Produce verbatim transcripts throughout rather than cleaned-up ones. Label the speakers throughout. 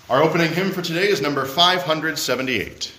Speaker 1: Our opening hymn for today is number five hundred seventy-eight.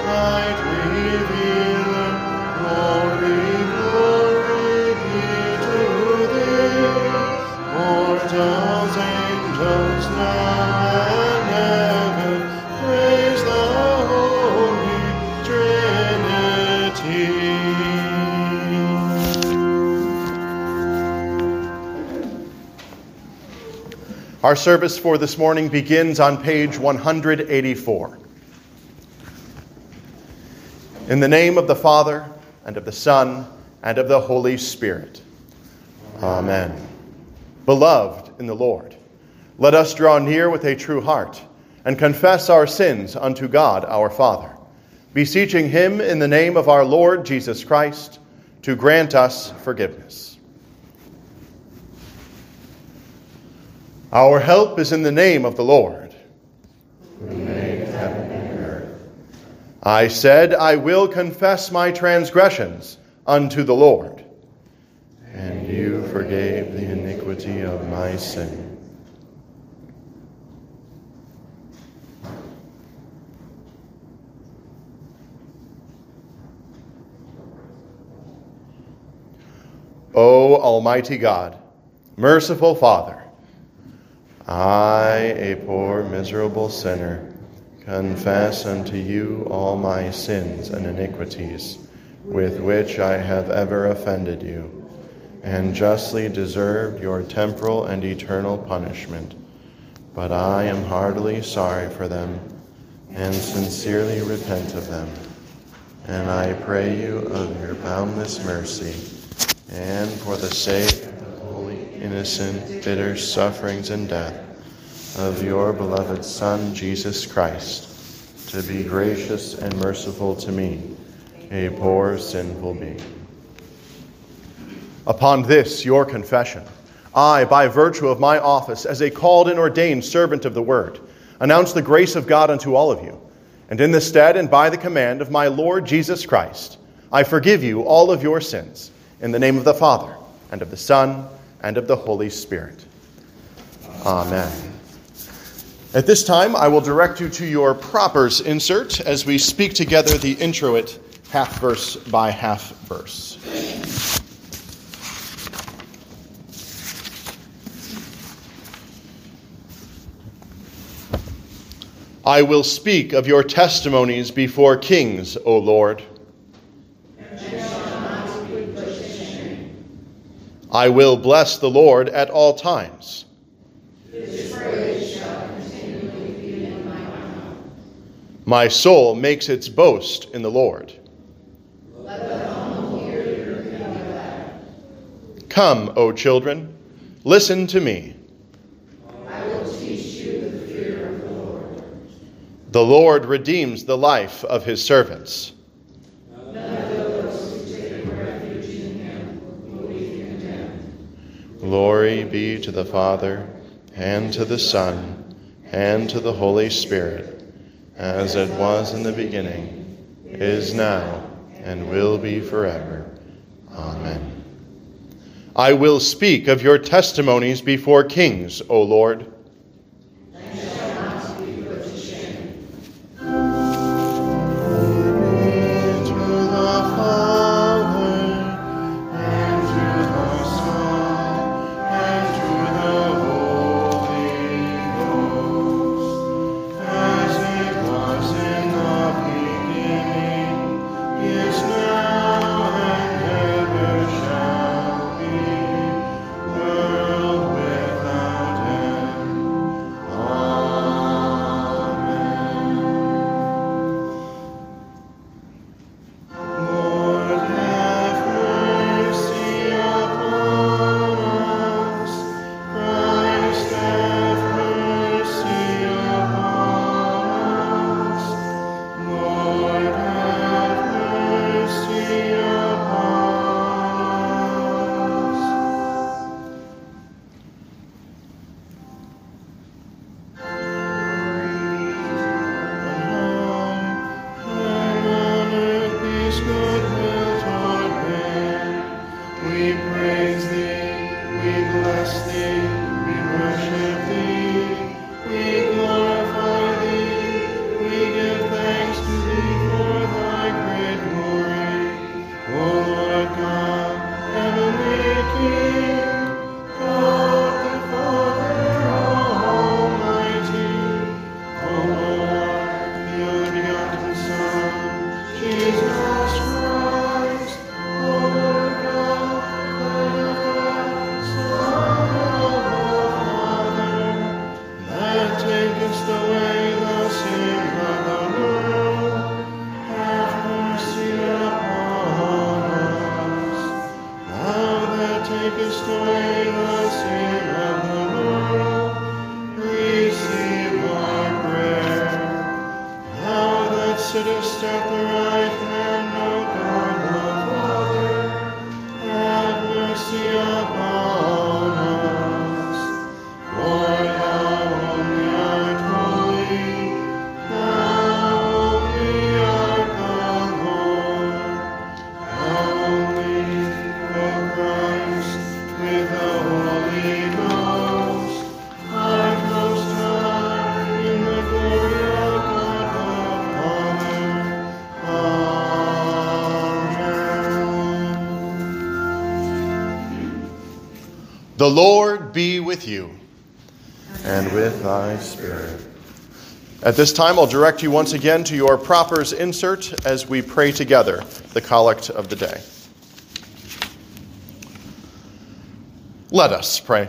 Speaker 2: Spirit, light revealer, glory, glory be to
Speaker 1: Our service for this morning begins on page one hundred eighty-four. In the name of the Father, and of the Son, and of the Holy Spirit. Amen. Beloved in the Lord, let us draw near with a true heart and confess our sins unto God our Father, beseeching him in the name of our Lord Jesus Christ to grant us forgiveness. Our help is in the name of the Lord, who made heaven and earth. I said, I will confess my transgressions unto the Lord, and you forgave the iniquity of my sin. O Almighty God, merciful Father, I, a poor miserable sinner, confess unto you all my sins and iniquities, with which I have ever offended you, and justly deserved your temporal and eternal punishment. But I am heartily sorry for them, and sincerely repent of them. And I pray you of your boundless mercy, and for the sake of the holy, innocent, bitter sufferings and death of your beloved Son, Jesus Christ, to be gracious and merciful to me, a poor sinful being. Upon this, your confession, I, by virtue of my office as a called and ordained servant of the word, announce the grace of God unto all of you. And in the stead and by the command of my Lord Jesus Christ, I forgive you all of your sins, in the name of the Father, and of the Son, and of the Holy Spirit. Amen. At this time, I will direct you to your propers insert as we speak together the introit half verse by half verse. I will speak of your testimonies before kings, O Lord. I will bless the Lord at all times. His praise shall continually be in my mouth. My soul makes its boast in the Lord. Let the humble hear your glad. Come, O children, listen to me. I will teach you the fear of the Lord. The Lord redeems the life of his servants. Glory be to the Father, and to the Son, and to the Holy Spirit, as it was in the beginning, is now, and will be forever. Amen. I will speak of your testimonies before kings, O Lord. takest away the sin of the world, receive our prayer. Thou that sittest at the right hand of God the Father, have mercy upon us. For thou only art holy, thou only art the Lord, thou only, O Christ, with the Holy Ghost, art most high in the glory of God the Father. Amen. The Lord be with you. And with thy spirit. At this time, I'll direct you once again to your propers insert as we pray together the collect of the day. Let us pray.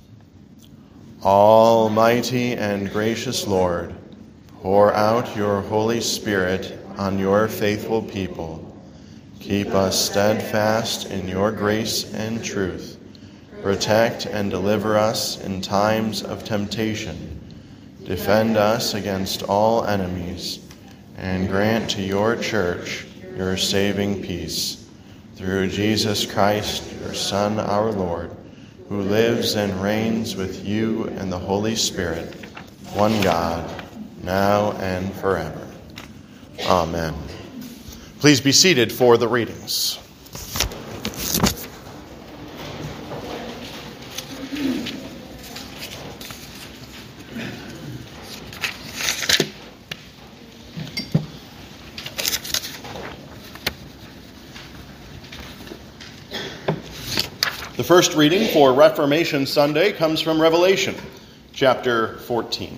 Speaker 1: Almighty and gracious Lord, pour out your Holy Spirit on your faithful people. Keep us steadfast in your grace and truth. Protect and deliver us in times of temptation. Defend us against all enemies, and grant to your church your saving peace. Through Jesus Christ, your Son, our Lord, who lives and reigns with you and the Holy Spirit, one God, now and forever. Amen. Please be seated for the readings. The first reading for Reformation Sunday comes from Revelation, chapter fourteen.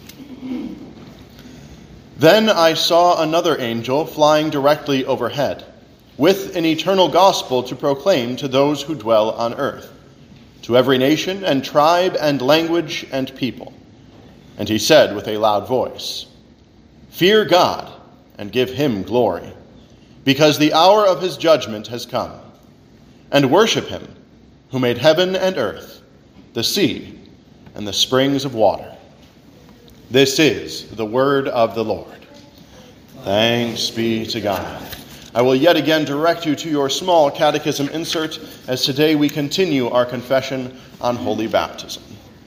Speaker 1: Then I saw another angel flying directly overhead, with an eternal gospel to proclaim to those who dwell on earth, to every nation and tribe and language and people. And he said with a loud voice, "Fear God and give him glory, because the hour of his judgment has come, and worship him, who made heaven and earth, the sea, and the springs of water." This is the word of the Lord. Thanks be to God. I will yet again direct you to your small catechism insert, as today we continue our confession on holy baptism.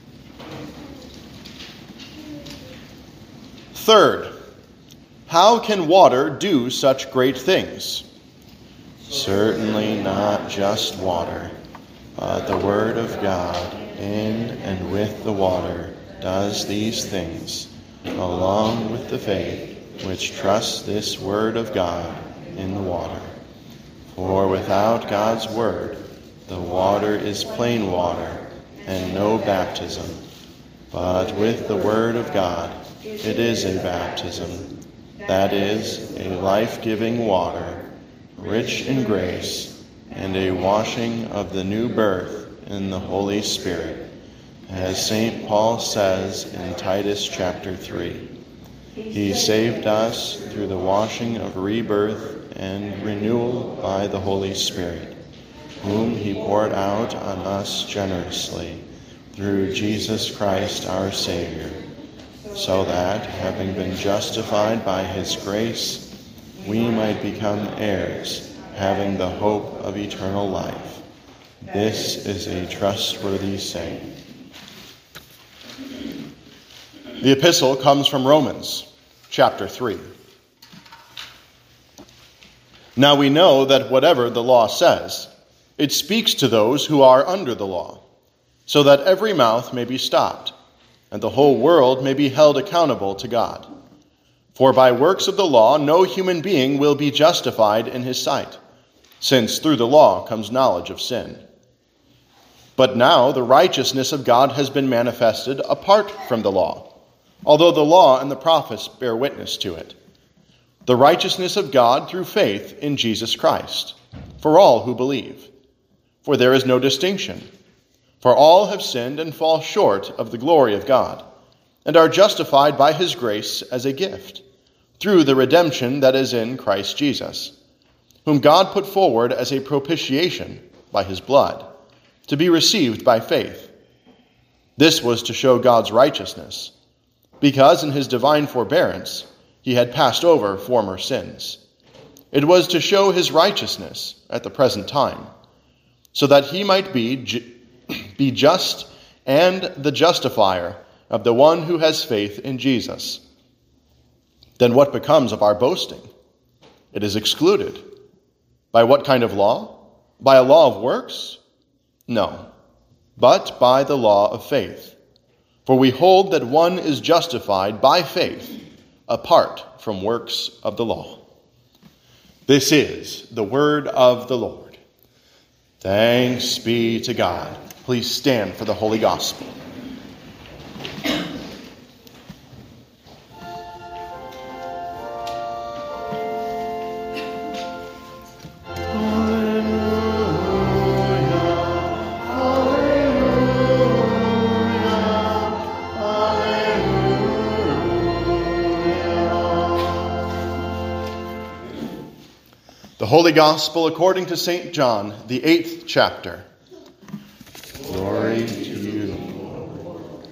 Speaker 1: Third, how can water do such great things? Certainly not just water, but the Word of God in and with the water does these things, along with the faith which trusts this Word of God in the water. For without God's Word, the water is plain water and no baptism. But with the Word of God, it is a baptism, that is, a life-giving water, rich in grace, and a washing of the new birth in the Holy Spirit, as Saint Paul says in Titus chapter three. He saved us through the washing of rebirth and renewal by the Holy Spirit, whom he poured out on us generously through Jesus Christ our Savior, so that, having been justified by his grace, we might become heirs, having the hope of eternal life. This is a trustworthy saying. The epistle comes from Romans, chapter three. Now we know that whatever the law says, it speaks to those who are under the law, so that every mouth may be stopped, and the whole world may be held accountable to God. For by works of the law no human being will be justified in his sight, since through the law comes knowledge of sin. But now the righteousness of God has been manifested apart from the law, although the law and the prophets bear witness to it. The righteousness of God through faith in Jesus Christ, for all who believe. For there is no distinction. For all have sinned and fall short of the glory of God, and are justified by his grace as a gift, through the redemption that is in Christ Jesus, whom God put forward as a propitiation by his blood, to be received by faith. This was to show God's righteousness, because in his divine forbearance he had passed over former sins. It was to show his righteousness at the present time, so that he might be, ju- be just and the justifier of the one who has faith in Jesus. Then what becomes of our boasting? It is excluded. By what kind of law? By a law of works? No, but by the law of faith. For we hold that one is justified by faith apart from works of the law. This is the word of the Lord. Thanks be to God. Please stand for the Holy Gospel. The Holy Gospel according to Saint John, the eighth chapter. Glory to you, Lord.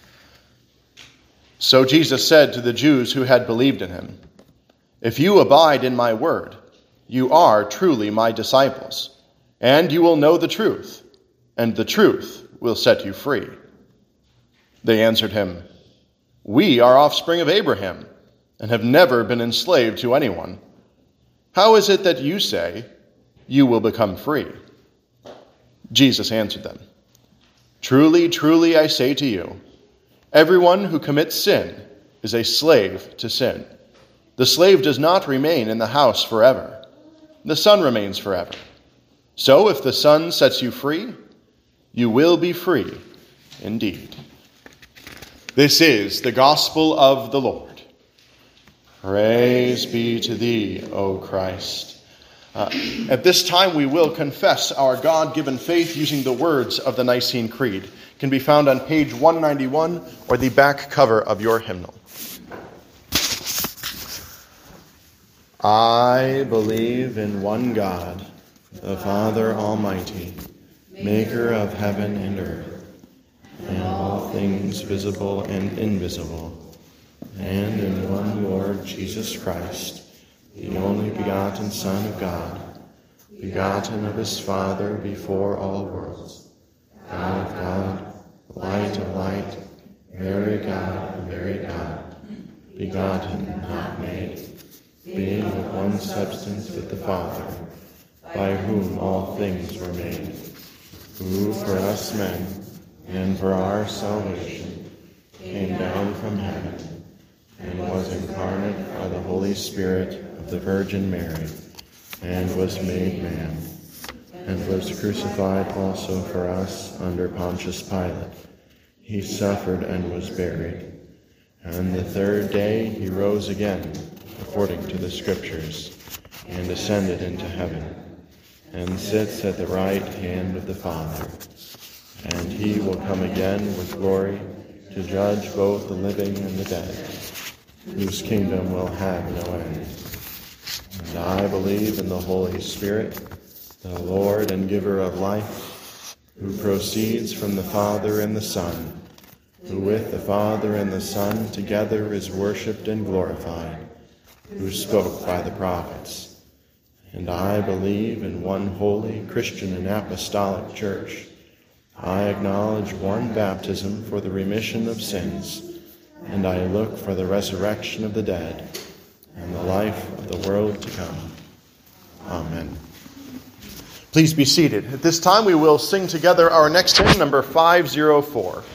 Speaker 1: So Jesus said to the Jews who had believed in him, "If you abide in my word, you are truly my disciples, and you will know the truth, and the truth will set you free." They answered him, "We are offspring of Abraham, and have never been enslaved to anyone. How is it that you say, 'You will become free'?" Jesus answered them, "Truly, truly, I say to you, everyone who commits sin is a slave to sin. The slave does not remain in the house forever. The son remains forever. So if the Son sets you free, you will be free indeed." This is the gospel of the Lord. Praise be to thee, O Christ. Uh, at this time, we will confess our God-given faith using the words of the Nicene Creed. It can be found on page one ninety-one or the back cover of your hymnal. I believe in one God, the Father Almighty, maker of heaven and earth, and all things visible and invisible, and in one Lord Jesus Christ, the only begotten Son of God, begotten of his Father before all worlds, God of God, light of light, very God of very God, begotten, not made, being of one substance with the Father, by whom all things were made, who for us men, and for our salvation, came down from heaven, and was incarnate by the Holy Spirit of the Virgin Mary, and was made man, and was crucified also for us under Pontius Pilate. He suffered and was buried, and the third day he rose again, according to the Scriptures, and ascended into heaven, and sits at the right hand of the Father. And he will come again with glory to judge both the living and the dead, whose kingdom will have no end. And I believe in the Holy Spirit, the Lord and giver of life, who proceeds from the Father and the Son, who with the Father and the Son together is worshipped and glorified, who spoke by the prophets. And I believe in one holy, Christian, and apostolic church. I acknowledge one baptism for the remission of sins, and I look for the resurrection of the dead and the life of the world to come. Amen. Please be seated. At this time we will sing together our next hymn, number five oh four.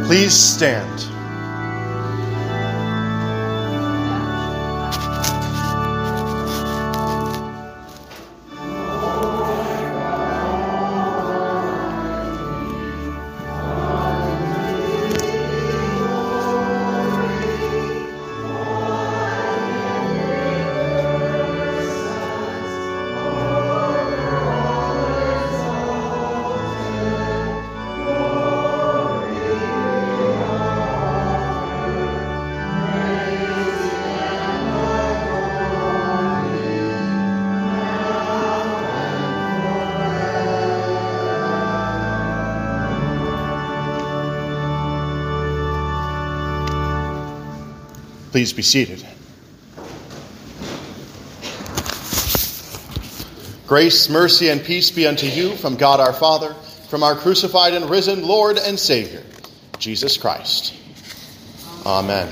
Speaker 1: Please stand. Please be seated. Grace, mercy, and peace be unto you from God our Father, from our crucified and risen Lord and Savior, Jesus Christ. Amen.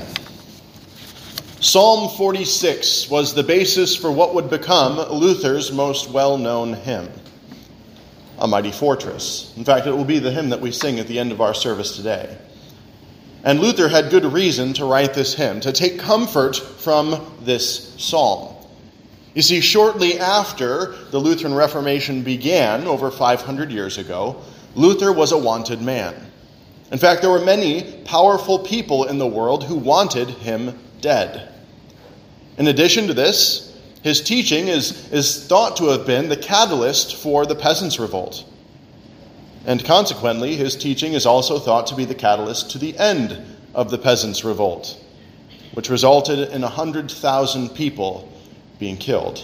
Speaker 1: Psalm forty-six was the basis for what would become Luther's most well-known hymn, A Mighty Fortress. In fact, it will be the hymn that we sing at the end of our service today. And Luther had good reason to write this hymn, to take comfort from this psalm. You see, shortly after the Lutheran Reformation began, over five hundred years ago, Luther was a wanted man. In fact, there were many powerful people in the world who wanted him dead. In addition to this, his teaching is, is thought to have been the catalyst for the Peasants' Revolt. And consequently, his teaching is also thought to be the catalyst to the end of the Peasants' Revolt, which resulted in one hundred thousand people being killed.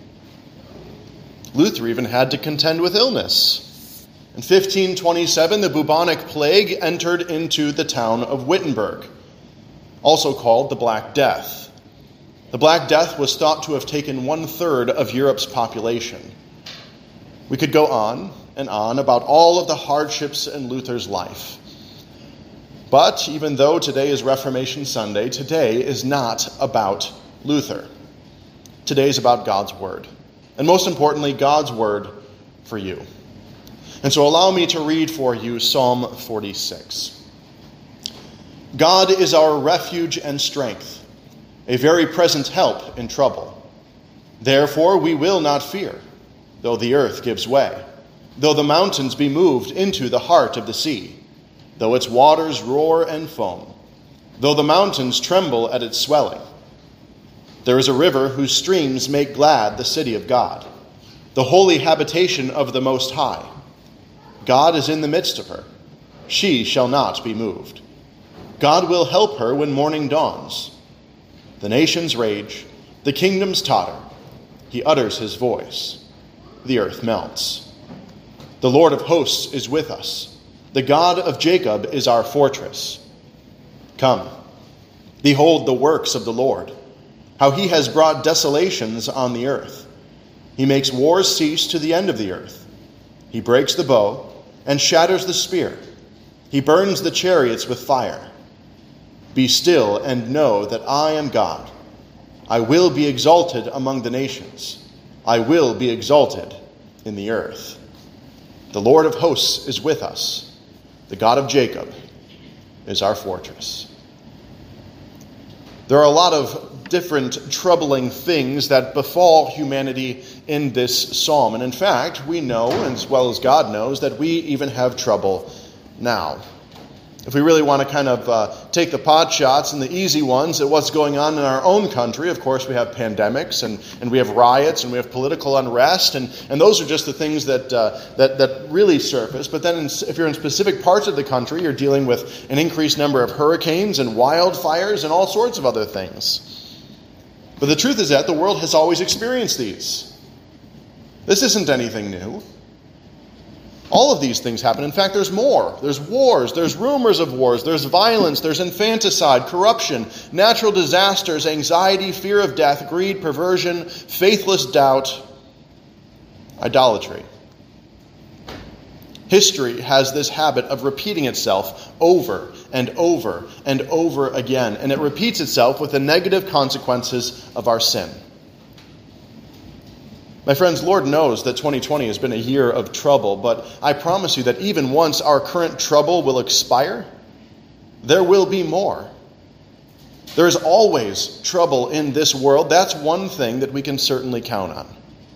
Speaker 1: Luther even had to contend with illness. In fifteen twenty-seven, the bubonic plague entered into the town of Wittenberg, also called the Black Death. The Black Death was thought to have taken one-third of Europe's population. We could go on and on about all of the hardships in Luther's life. But even though today is Reformation Sunday, today is not about Luther. Today is about God's Word. And most importantly, God's Word for you. And so allow me to read for you Psalm forty-six. God is our refuge and strength, a very present help in trouble. Therefore we will not fear, though the earth gives way, though the mountains be moved into the heart of the sea, though its waters roar and foam, though the mountains tremble at its swelling. There is a river whose streams make glad the city of God, the holy habitation of the Most High. God is in the midst of her. She shall not be moved. God will help her when morning dawns. The nations rage, the kingdoms totter. He utters his voice. The earth melts. The Lord of hosts is with us. The God of Jacob is our fortress. Come, behold the works of the Lord, how he has brought desolations on the earth. He makes wars cease to the end of the earth. He breaks the bow and shatters the spear. He burns the chariots with fire. Be still and know that I am God. I will be exalted among the nations. I will be exalted in the earth. The Lord of hosts is with us. The God of Jacob is our fortress. There are a lot of different troubling things that befall humanity in this psalm. And in fact, we know, as well as God knows, that we even have trouble now. If we really want to kind of uh, take the pot shots and the easy ones at what's going on in our own country, of course we have pandemics and, and we have riots and we have political unrest, and, and those are just the things that, uh, that, that really surface. But then in, if you're in specific parts of the country, you're dealing with an increased number of hurricanes and wildfires and all sorts of other things. But the truth is that the world has always experienced these. This isn't anything new. All of these things happen. In fact, there's more. There's wars. There's rumors of wars. There's violence. There's infanticide, corruption, natural disasters, anxiety, fear of death, greed, perversion, faithless doubt, idolatry. History has this habit of repeating itself over and over and over again, and it repeats itself with the negative consequences of our sin. My friends, Lord knows that twenty twenty has been a year of trouble, but I promise you that even once our current trouble will expire, there will be more. There is always trouble in this world. That's one thing that we can certainly count on.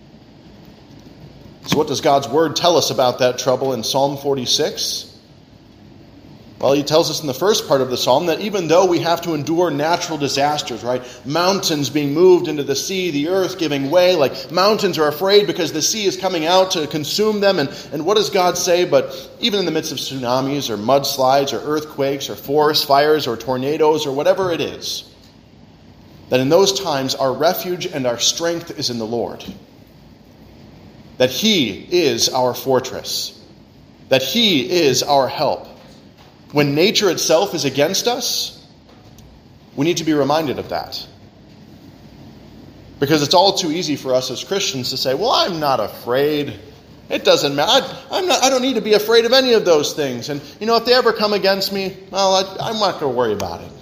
Speaker 1: So what does God's word tell us about that trouble in Psalm forty-six? Well, he tells us in the first part of the psalm that even though we have to endure natural disasters, right? Mountains being moved into the sea, the earth giving way, like mountains are afraid because the sea is coming out to consume them. And, and what does God say? But even in the midst of tsunamis or mudslides or earthquakes or forest fires or tornadoes or whatever it is, that in those times our refuge and our strength is in the Lord. That he is our fortress. That he is our help. When nature itself is against us, we need to be reminded of that. Because it's all too easy for us as Christians to say, well, I'm not afraid. It doesn't matter. I, I'm not, I don't need to be afraid of any of those things. And, you know, if they ever come against me, well, I, I'm not going to worry about it.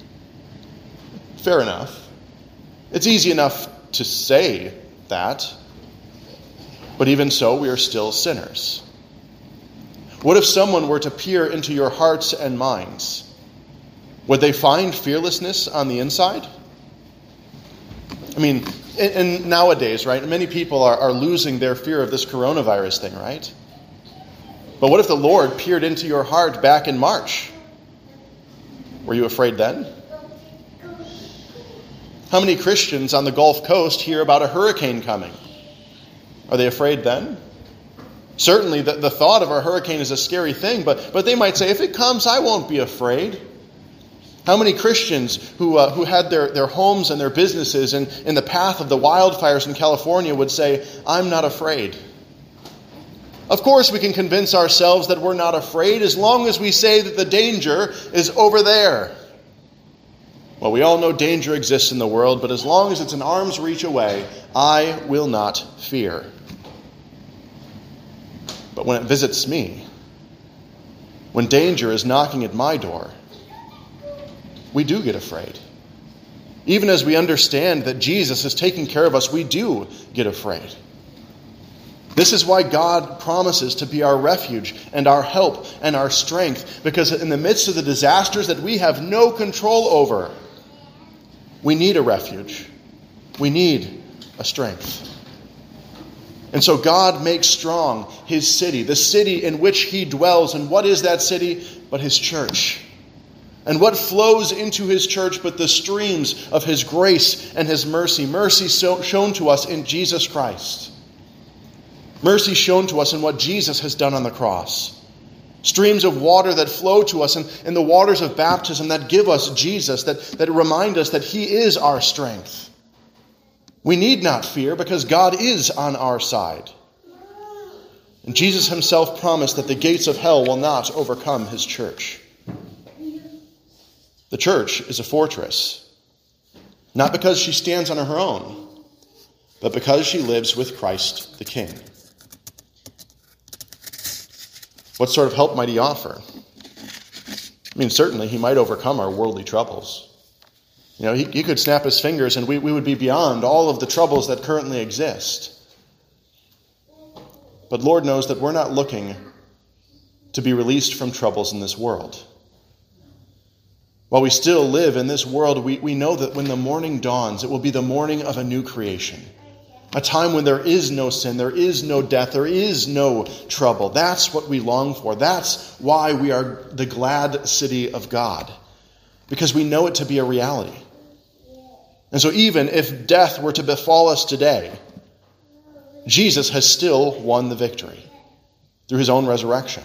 Speaker 1: Fair enough. It's easy enough to say that. But even so, we are still sinners. What if someone were to peer into your hearts and minds? Would they find fearlessness on the inside? I mean, and nowadays, right, many people are, are losing their fear of this coronavirus thing, right? But what if the Lord peered into your heart back in March? Were you afraid then? How many Christians on the Gulf Coast hear about a hurricane coming? Are they afraid then? Certainly, the, the thought of a hurricane is a scary thing, but, but they might say, if it comes, I won't be afraid. How many Christians who uh, who had their, their homes and their businesses in, in the path of the wildfires in California would say, I'm not afraid? Of course, we can convince ourselves that we're not afraid as long as we say that the danger is over there. Well, we all know danger exists in the world, but as long as it's an arm's reach away, I will not fear. But when it visits me, when danger is knocking at my door, we do get afraid. Even as we understand that Jesus is taking care of us, we do get afraid. This is why God promises to be our refuge and our help and our strength, because in the midst of the disasters that we have no control over, we need a refuge. We need a strength. And so God makes strong his city, the city in which he dwells. And what is that city? But his church. And what flows into his church but the streams of his grace and his mercy. Mercy so shown to us in Jesus Christ. Mercy shown to us in what Jesus has done on the cross. Streams of water that flow to us in, in the waters of baptism that give us Jesus, that, that remind us that he is our strength. We need not fear because God is on our side. And Jesus himself promised that the gates of hell will not overcome his church. The church is a fortress, not because she stands on her own, but because she lives with Christ the King. What sort of help might he offer? I mean, certainly he might overcome our worldly troubles. You know, he, he could snap his fingers and we, we would be beyond all of the troubles that currently exist. But Lord knows that we're not looking to be released from troubles in this world. While we still live in this world, we, we know that when the morning dawns, it will be the morning of a new creation. A time when there is no sin, there is no death, there is no trouble. That's what we long for. That's why we are the glad city of God. Because we know it to be a reality. And so even if death were to befall us today, Jesus has still won the victory through his own resurrection.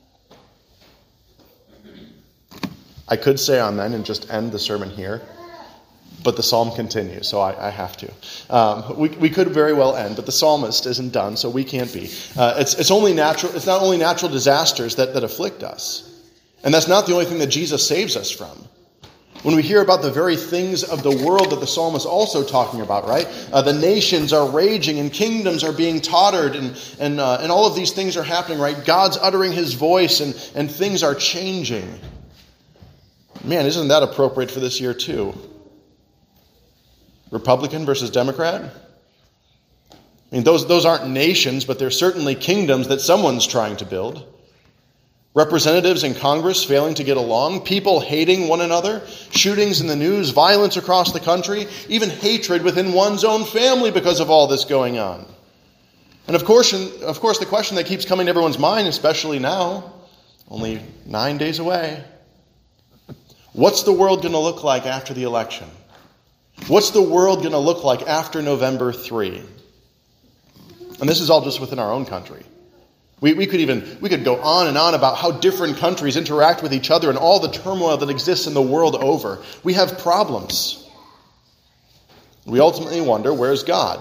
Speaker 1: I could say amen and just end the sermon here, but the psalm continues, so I, I have to. Um, we, we could very well end, but the psalmist isn't done, so we can't be. Uh, it's, it's, only natural, it's not only natural disasters that, that afflict us. And that's not the only thing that Jesus saves us from. When we hear about the very things of the world that the psalm is also talking about, right? Uh, the nations are raging and kingdoms are being tottered and and uh, and all of these things are happening, right? God's uttering his voice and, and things are changing. Man, isn't that appropriate for this year too? Republican versus Democrat? I mean, those, those aren't nations, but they're certainly kingdoms that someone's trying to build. Representatives in Congress failing to get along, people hating one another, shootings in the news, violence across the country, even hatred within one's own family because of all this going on. And of course, of course, the question that keeps coming to everyone's mind, especially now, only nine days away, what's the world going to look like after the election? What's the world going to look like after November third? And this is all just within our own country. We, we could even we could go on and on about how different countries interact with each other and all the turmoil that exists in the world over. We have problems. We ultimately wonder, where's God?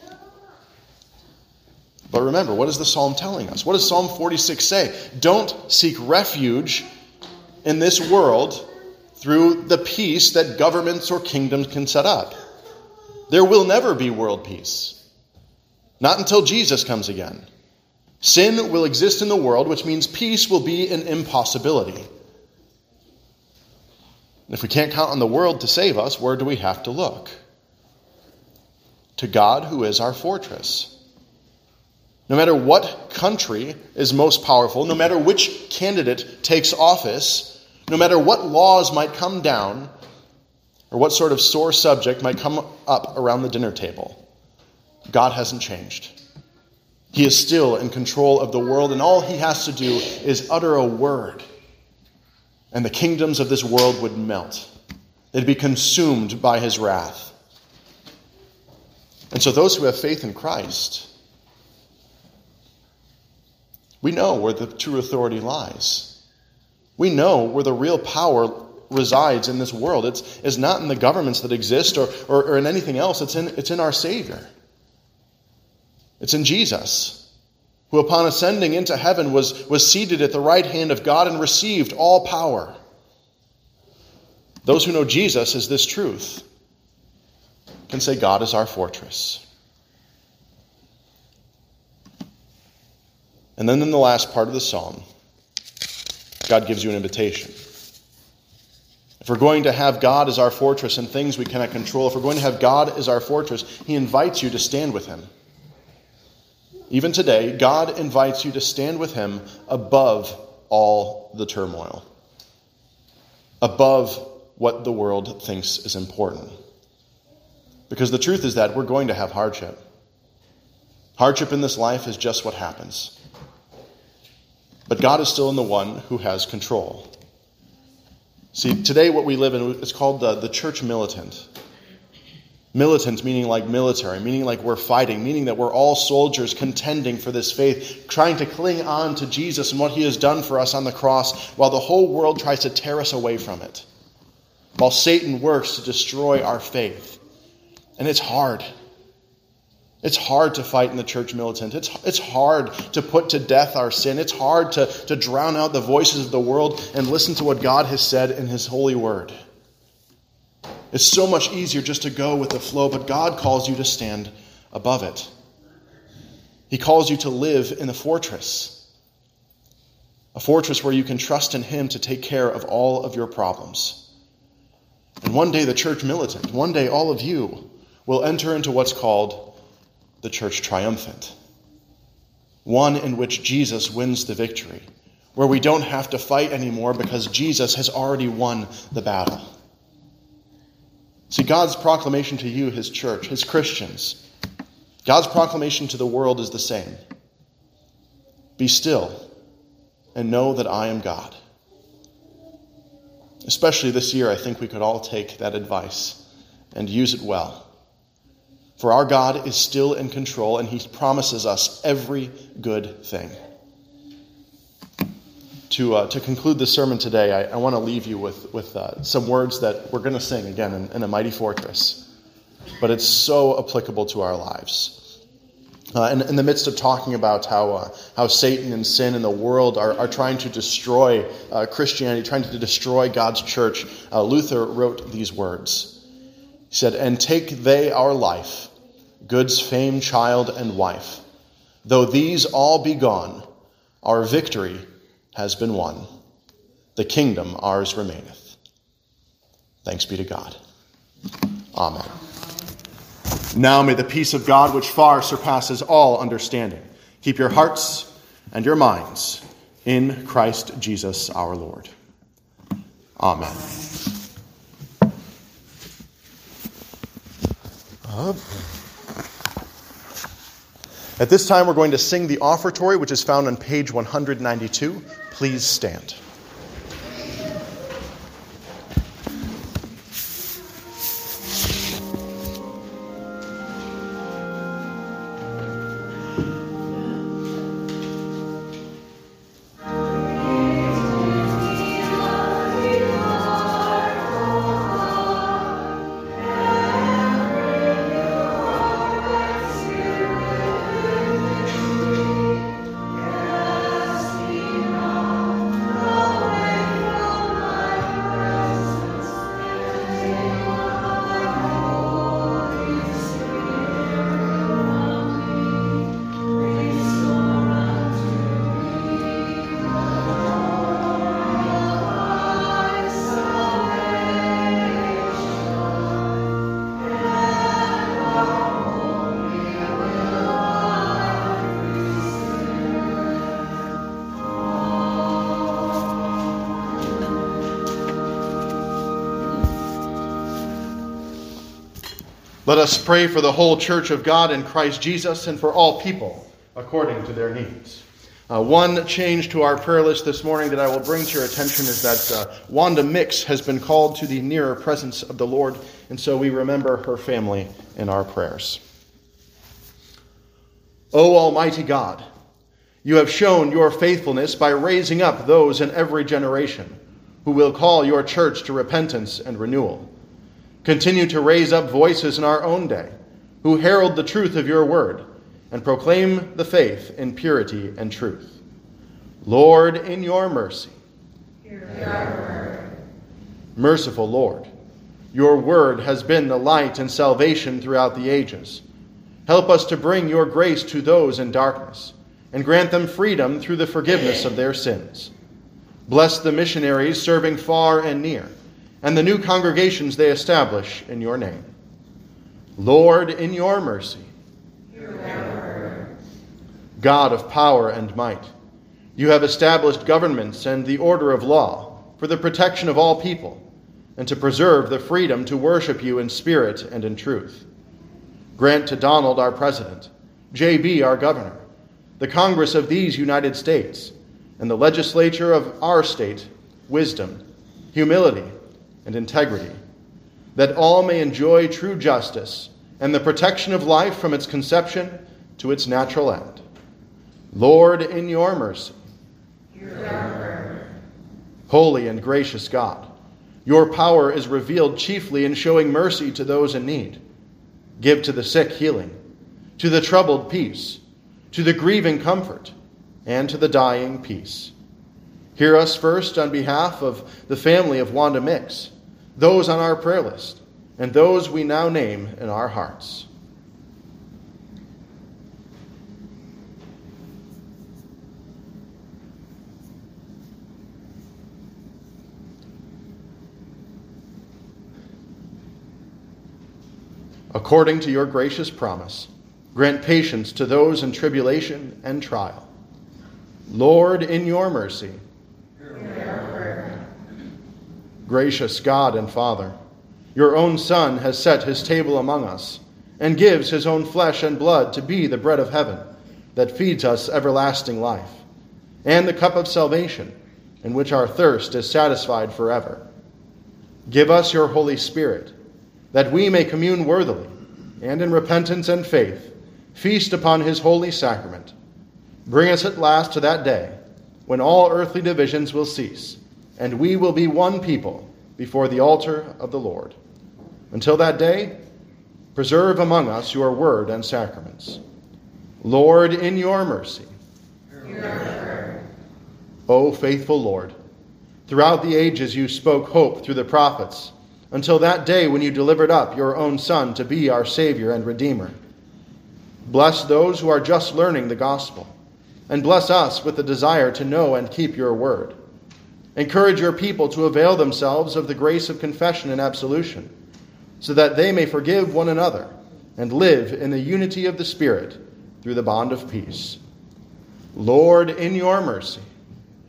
Speaker 1: But remember, what is the psalm telling us? What does Psalm forty-six say? Don't seek refuge in this world through the peace that governments or kingdoms can set up. There will never be world peace. Not until Jesus comes again. Sin will exist in the world, which means peace will be an impossibility. If we can't count on the world to save us, where do we have to look? To God, who is our fortress. No matter what country is most powerful, no matter which candidate takes office, no matter what laws might come down, or what sort of sore subject might come up around the dinner table, God hasn't changed. He is still in control of the world, and all he has to do is utter a word, and the kingdoms of this world would melt. They'd be consumed by his wrath. And so those who have faith in Christ, we know where the true authority lies. We know where the real power resides in this world. It's, it's not in the governments that exist or, or, or in anything else. It's in, it's in our Savior. It's in Jesus, who upon ascending into heaven was, was seated at the right hand of God and received all power. Those who know Jesus as this truth can say God is our fortress. And then in the last part of the psalm, God gives you an invitation. If we're going to have God as our fortress and things we cannot control, if we're going to have God as our fortress, he invites you to stand with him. Even today, God invites you to stand with him above all the turmoil, above what the world thinks is important. Because the truth is that we're going to have hardship. Hardship in this life is just what happens. But God is still in the one who has control. See, today what we live in is called the, the church militant. Militant meaning like military, meaning like we're fighting, meaning that we're all soldiers contending for this faith, trying to cling on to Jesus and what he has done for us on the cross while the whole world tries to tear us away from it, while Satan works to destroy our faith. And it's hard. It's hard to fight in the church militant. It's, it's hard to put to death our sin. It's hard to, to drown out the voices of the world and listen to what God has said in his holy word. It's so much easier just to go with the flow, but God calls you to stand above it. He calls you to live in a fortress. A fortress where you can trust in him to take care of all of your problems. And one day the church militant, one day all of you will enter into what's called the church triumphant. One in which Jesus wins the victory, where we don't have to fight anymore because Jesus has already won the battle. See, God's proclamation to you, his church, his Christians, God's proclamation to the world is the same. Be still and know that I am God. Especially this year, I think we could all take that advice and use it well. For our God is still in control, and he promises us every good thing. To uh, to conclude the sermon today, I, I want to leave you with, with uh, some words that we're going to sing again in, in A Mighty Fortress. But it's so applicable to our lives. Uh, in, in the midst of talking about how uh, how Satan and sin and the world are, are trying to destroy uh, Christianity, trying to destroy God's church, uh, Luther wrote these words. He said, "And take they our life, goods, fame, child, and wife. Though these all be gone, our victory has been won. The kingdom ours remaineth." Thanks be to God. Amen. Now may the peace of God, which far surpasses all understanding, keep your hearts and your minds in Christ Jesus our Lord. Amen. Uh, At this time, we're going to sing the offertory, which is found on page one hundred ninety-two. Please stand. Let us pray for the whole Church of God in Christ Jesus and for all people according to their needs. Uh, one change to our prayer list this morning that I will bring to your attention is that uh, Wanda Mix has been called to the nearer presence of the Lord, and so we remember her family in our prayers. O Almighty God, you have shown your faithfulness by raising up those in every generation who will call your church to repentance and renewal. Continue to raise up voices in our own day who herald the truth of your word and proclaim the faith in purity and truth. Lord, in your mercy. Hear our prayer. Merciful Lord, your word has been the light and salvation throughout the ages. Help us to bring your grace to those in darkness and grant them freedom through the forgiveness of their sins. Bless the missionaries serving far and near, and the new congregations they establish in your name. Lord, in your mercy. God of power and might, you have established governments and the order of law for the protection of all people and to preserve the freedom to worship you in spirit and in truth. Grant to Donald, our president, J B, our governor, the Congress of these United States, and the legislature of our state, wisdom, humility, and integrity, that all may enjoy true justice and the protection of life from its conception to its natural end. Lord, in your mercy. Holy and gracious God, your power is revealed chiefly in showing mercy to those in need. Give to the sick healing, to the troubled peace, to the grieving comfort, and to the dying peace. Hear us first on behalf of the family of Wanda Mix, those on our prayer list, and those we now name in our hearts. According to your gracious promise, grant patience to those in tribulation and trial. Lord, in your mercy. Gracious God and Father, your own Son has set his table among us and gives his own flesh and blood to be the bread of heaven that feeds us everlasting life, and the cup of salvation in which our thirst is satisfied forever. Give us your Holy Spirit, that we may commune worthily and in repentance and faith feast upon his holy sacrament. Bring us at last to that day when all earthly divisions will cease, and we will be one people before the altar of the Lord. Until that day, preserve among us your word and sacraments. Lord, in your mercy. O faithful Lord, throughout the ages you spoke hope through the prophets, until that day when you delivered up your own Son to be our Savior and Redeemer. Bless those who are just learning the gospel, and bless us with the desire to know and keep your word. Encourage your people to avail themselves of the grace of confession and absolution, so that they may forgive one another and live in the unity of the Spirit through the bond of peace. Lord, in your mercy.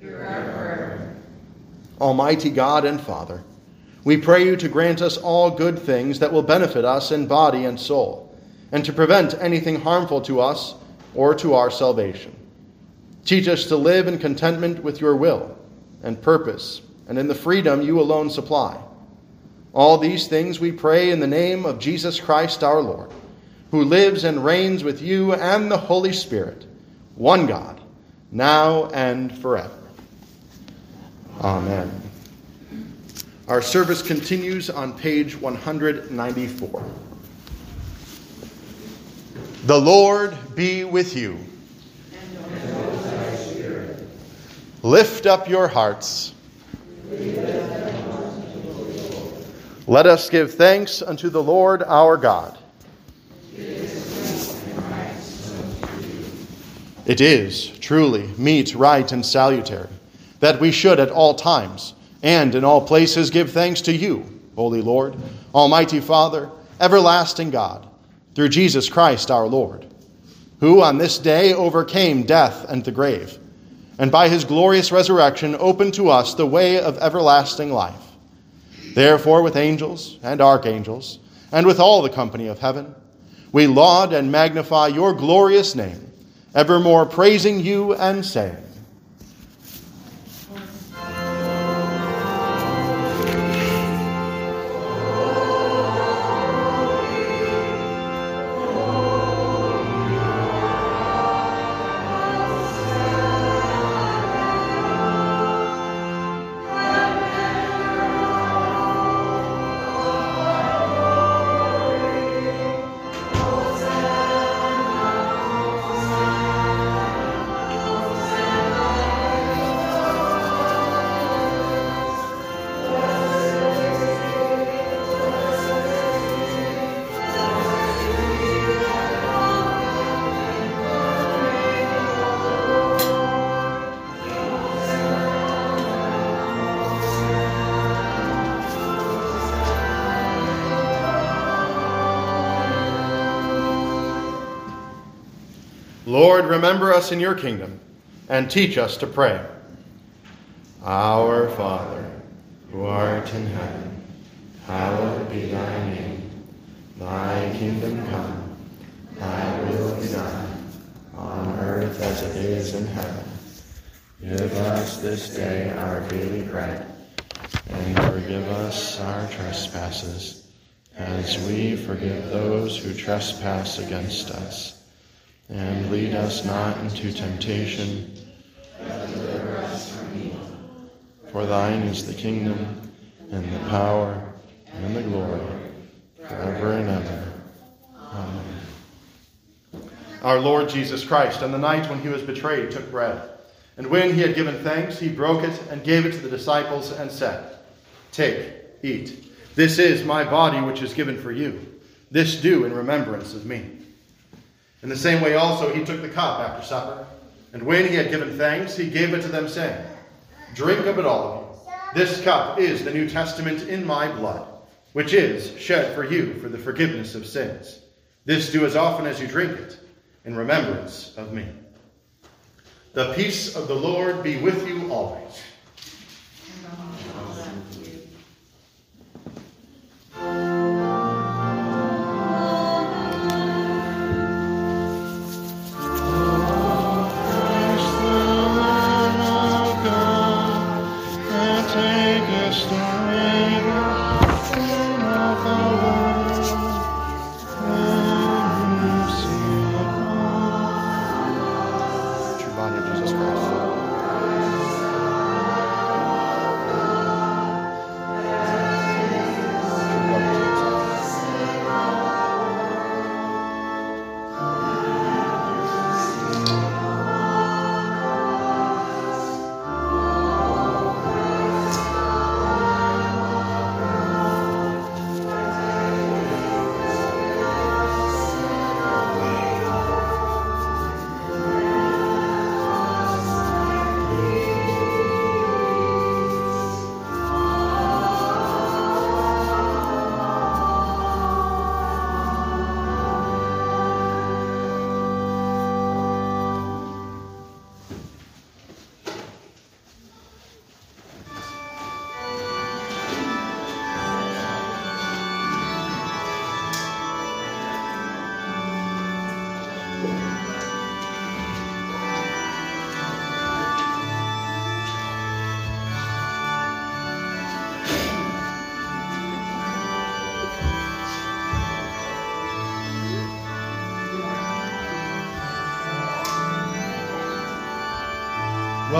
Speaker 2: Almighty God and Father, we pray you to grant us all good things that will benefit us in body and soul, and to prevent anything harmful to us or to our salvation. Teach us to live in contentment with your will and purpose, and in the freedom you alone supply. All these things we pray in the name of Jesus Christ our Lord, who lives and reigns with you and the Holy Spirit, one God, now and forever. Amen. Our service continues on page one hundred ninety-four. The Lord be with you.
Speaker 3: And with thy spirit.
Speaker 2: Lift up your hearts. Let us give thanks unto the Lord our God. It is truly meet, right, and salutary that we should at all times and in all places give thanks to you, Holy Lord, Almighty Father, everlasting God, through Jesus Christ our Lord, who on this day overcame death and the grave, and by his glorious resurrection opened to us the way of everlasting life. Therefore, with angels and archangels, and with all the company of heaven, we laud and magnify your glorious name, evermore praising you and saying, Lord, remember us in your kingdom, and teach us to pray. Our Father, who art in heaven, hallowed be thy name. Thy kingdom come, thy will be done, on earth as it is in heaven. Give us this day our daily bread, and forgive us our trespasses, as we forgive those who trespass against us. And lead us not into temptation, but deliver us from evil. For thine is the kingdom, and the power, and the glory, forever and ever. Amen. Our Lord Jesus Christ, on the night when he was betrayed, took bread. And when he had given thanks, he broke it and gave it to the disciples and said, Take, eat. This is my body which is given for you. This do in remembrance of me. In the same way also he took the cup after supper, and when he had given thanks, he gave it to them, saying, Drink of it, all of you. This cup is the New Testament in my blood, which is shed for you for the forgiveness of sins. This do as often as you drink it, in remembrance of me. The peace of the Lord be with you always.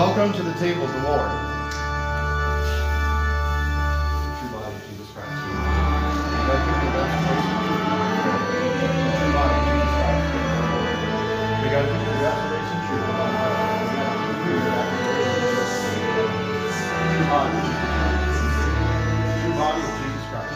Speaker 2: Welcome to the table of the Lord. The true body of Jesus Christ. Welcome to the best place of truth. The true body of Jesus Christ. We got to keep the restoration true. We got to keep the restoration true. The true body of Jesus Christ. The true body of Jesus Christ.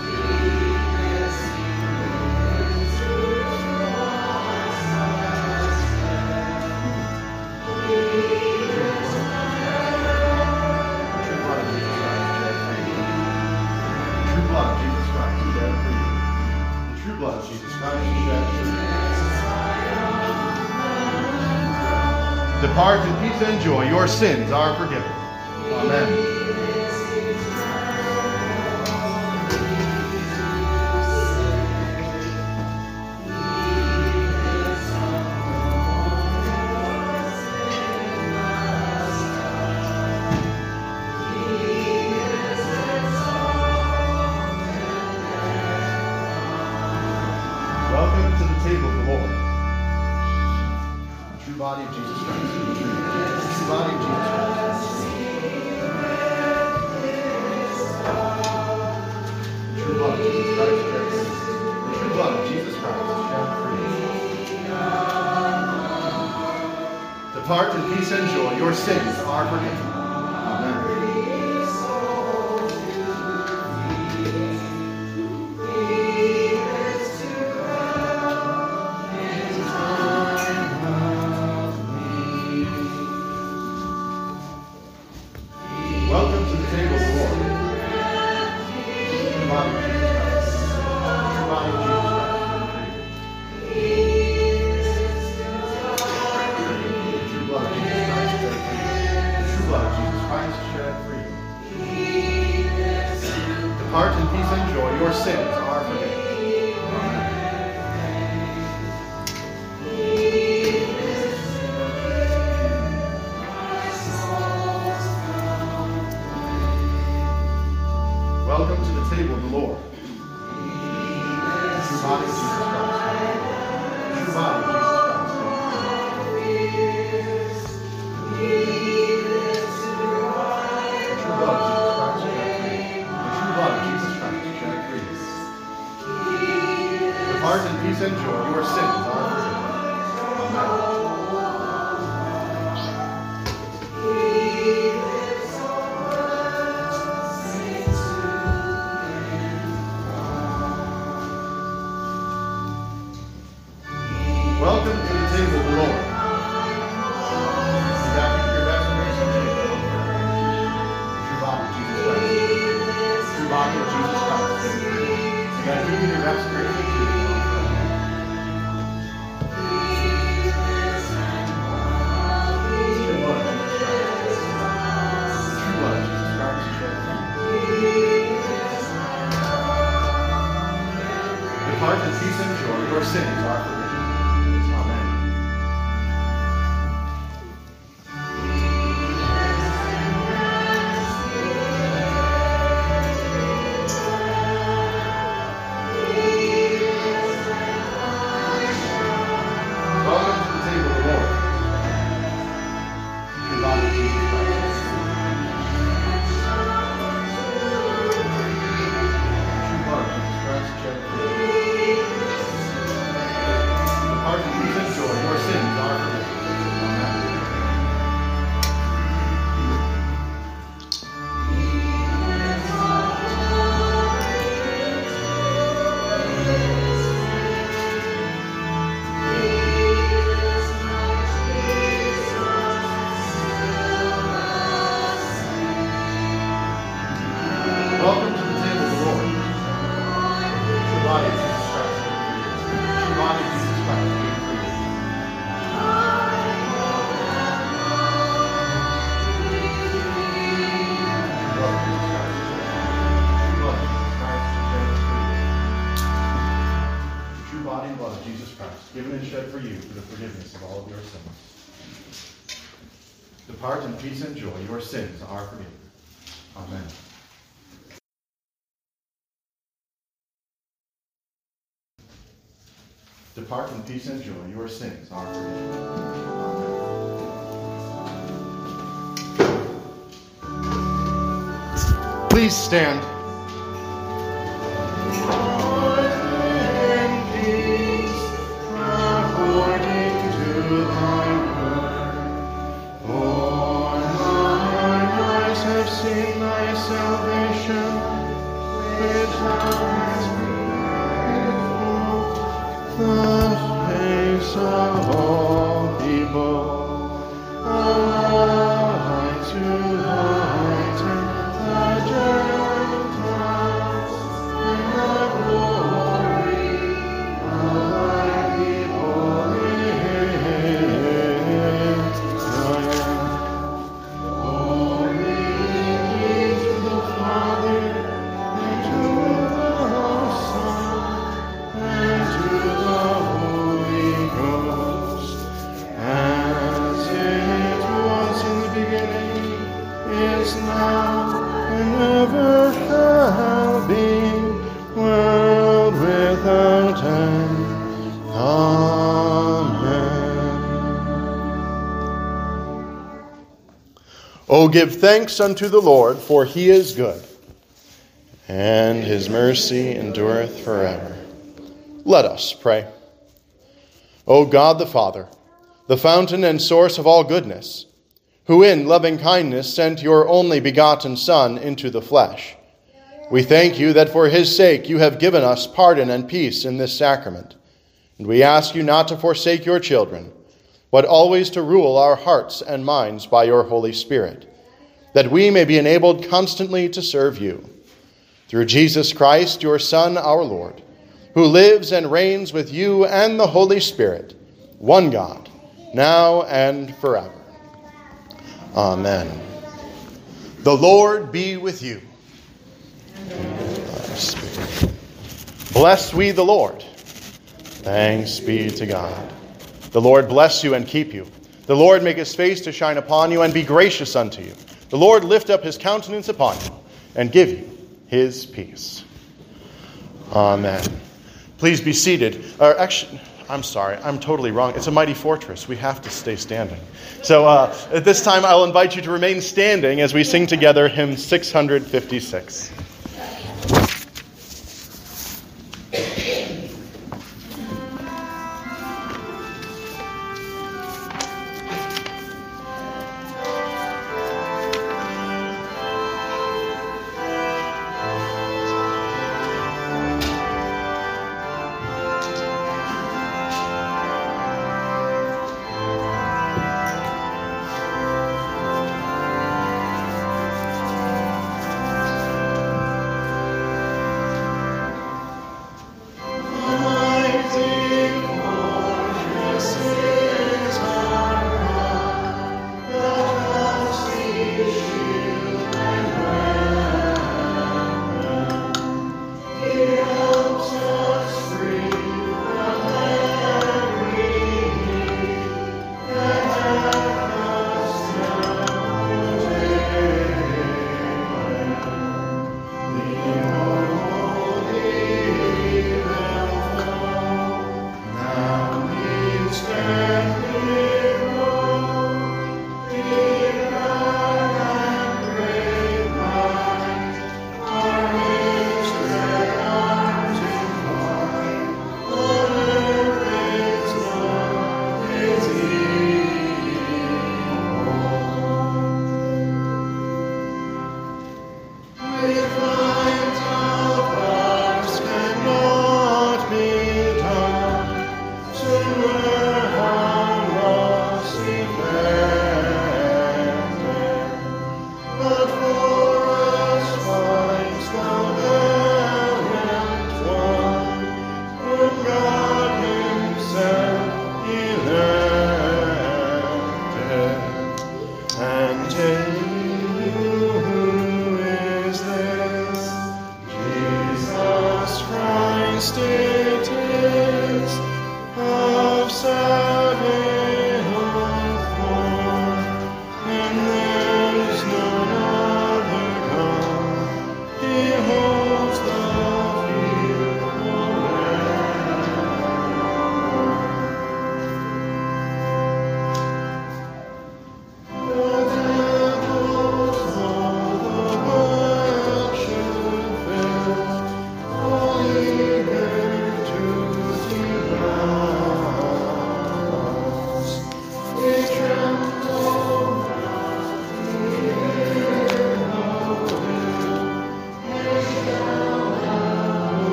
Speaker 2: Depart in peace and joy. Your sins are forgiven. Amen. Welcome to the table of the Lord. The true body of Jesus Christ. The true body of Jesus Christ. The true blood of Jesus Christ shed for you. The true blood of Jesus Christ shed for you. Depart in peace and joy. Your sins are forgiven. Amen. Welcome to the table of the Lord. The body of Jesus Christ. The body of Jesus Christ. The true blood of Jesus Christ shed for you. The true blood of Jesus Christ shed for you. Depart in peace and joy. Your sins are forgiven. Welcome to the table of the Lord. The true body of Jesus Christ. The true body of Jesus Christ. The true blood of Jesus Christ shed for you. The true blood of Jesus Christ shed for you. Depart in peace and joy. Your sins are forgiven. Amen. Welcome to the table of the Lord. You got to keep your best embrace and shake. The true body of Jesus Christ. The true body of Jesus Christ. You got to keep your best embrace and shake. The true blood of Jesus Christ. The true blood of Jesus Christ shed for you. Depart in peace and joy. Your sins are forgiven. Welcome to the table of the Lord. The true body of Jesus Christ. The true body of Jesus Christ. The true body and blood of Jesus Christ, given and shed for you for the forgiveness of all of your sins. Depart in peace and joy. Your sins are forgiven. Amen. Depart in peace and joy. Your sins are forgiven. Amen. Please stand. O give thanks unto the Lord, for he is good, and his mercy endureth forever. Let us pray. O God the Father, the fountain and source of all goodness, who in loving kindness sent your only begotten Son into the flesh, we thank you that for his sake you have given us pardon and peace in this sacrament. And we ask you not to forsake your children, but always to rule our hearts and minds by your Holy Spirit, that we may be enabled constantly to serve you. Through Jesus Christ, your Son, our Lord, who lives and reigns with you and the Holy Spirit, one God, now and forever. Amen. The Lord be with you. Bless we the Lord. Thanks be to God. The Lord bless you and keep you. The Lord make his face to shine upon you and be gracious unto you. The Lord lift up his countenance upon you and give you his peace. Amen. Please be seated. Or actually, I'm sorry, I'm totally wrong. It's a mighty fortress. We have to stay standing. So uh, at this time, I'll invite you to remain standing as we sing together hymn six hundred fifty-six.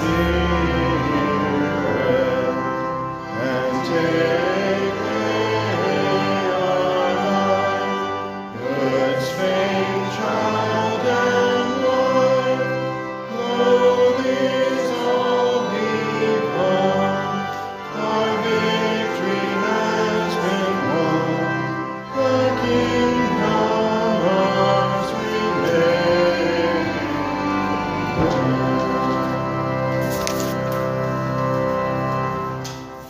Speaker 2: Spirit.